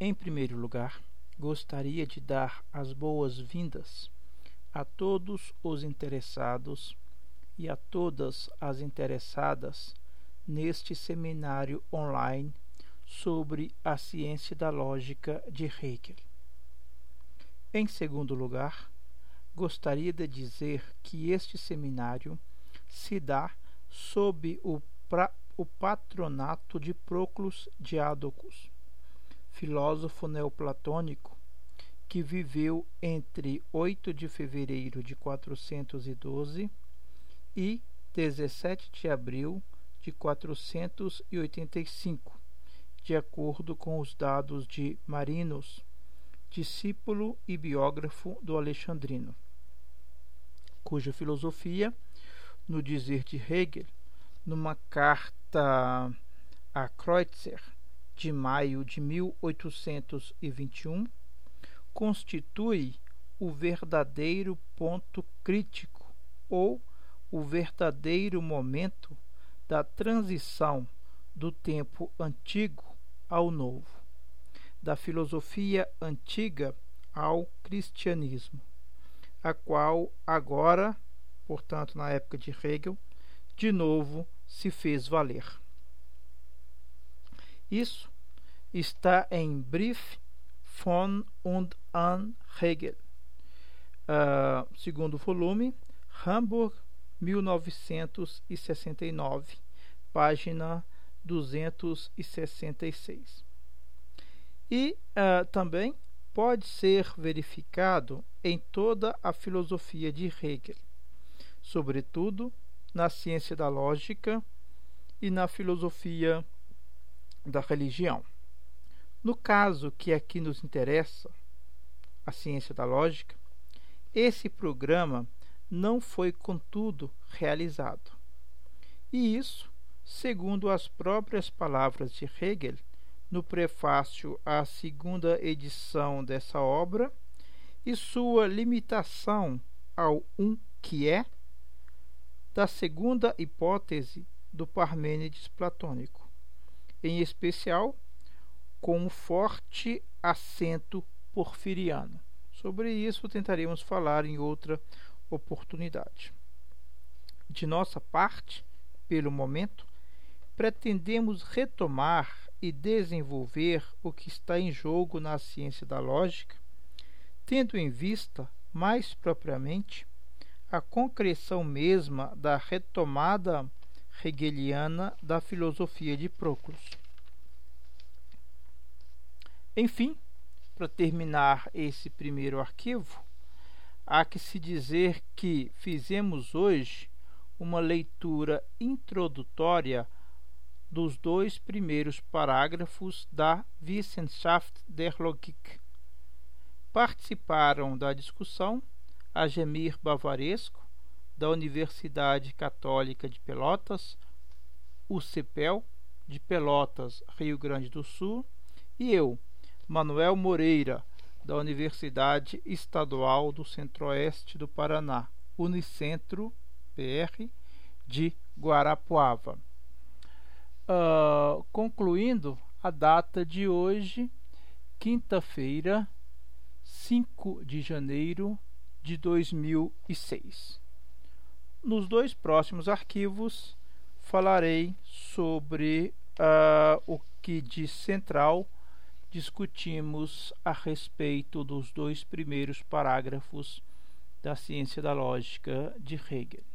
Em primeiro lugar, gostaria de dar as boas-vindas a todos os interessados e a todas as interessadas neste seminário online sobre a ciência da lógica de Hegel. Em segundo lugar, gostaria de dizer que este seminário se dá sob o patronato de Proclus Diádocos, filósofo neoplatônico que viveu entre 8 de fevereiro de 412 e 17 de abril de 485, de acordo com os dados de Marinus, discípulo e biógrafo do Alexandrino, cuja filosofia, no dizer de Hegel, numa carta a Kreutzer de maio de 1821, constitui o verdadeiro ponto crítico ou o verdadeiro momento da transição do tempo antigo ao novo, da filosofia antiga ao cristianismo, a qual agora, portanto na época de Hegel, de novo se fez valer. Isso está em Brief von und an Hegel, segundo volume, Hamburg, 1969, página 266. E também pode ser verificado em toda a filosofia de Hegel, sobretudo na ciência da lógica e na filosofia da religião. No caso que aqui nos interessa, a ciência da lógica, esse programa não foi, contudo, realizado. E isso, segundo as próprias palavras de Hegel, no prefácio à segunda edição dessa obra, e sua limitação ao que é, da segunda hipótese do Parmênides platônico, em especial com um forte acento porfiriano. Sobre isso tentaremos falar em outra oportunidade. De nossa parte, pelo momento, pretendemos retomar e desenvolver o que está em jogo na ciência da lógica, tendo em vista, mais propriamente, a concreção mesma da retomada hegeliana da filosofia de Proclus. Enfim, para terminar esse primeiro arquivo, há que se dizer que fizemos hoje uma leitura introdutória dos 2 primeiros parágrafos da Wissenschaft der Logik. Participaram da discussão Agemir Bavaresco, da Universidade Católica de Pelotas, UCPEL, de Pelotas, Rio Grande do Sul, e eu, Manuel Moreira, da Universidade Estadual do Centro-Oeste do Paraná, Unicentro, PR, de Guarapuava. Concluindo a data de hoje, quinta-feira, 5 de janeiro de 2006. Nos 2 próximos arquivos falarei sobre o que de central discutimos a respeito dos 2 primeiros parágrafos da ciência da lógica de Hegel.